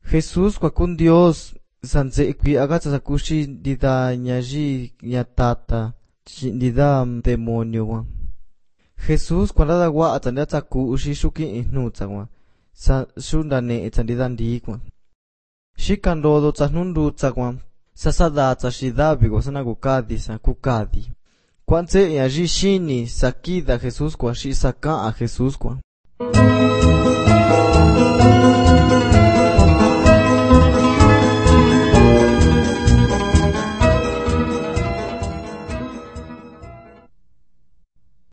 Jesús kwa kun Dios sanze ikwi aga tsakushi dida nyaji nyatata dida demonio wa. Jesús kwa da wa atanda tsaku ushi shuki inu tsangwa sa shundane etandida ndikwa. Shikandodo tsanundu tsakwa sasada tsashidabi wa sana kukadi. Kwanze nyaji shini sakida Jesús kwa shi saka a Jesús kwa.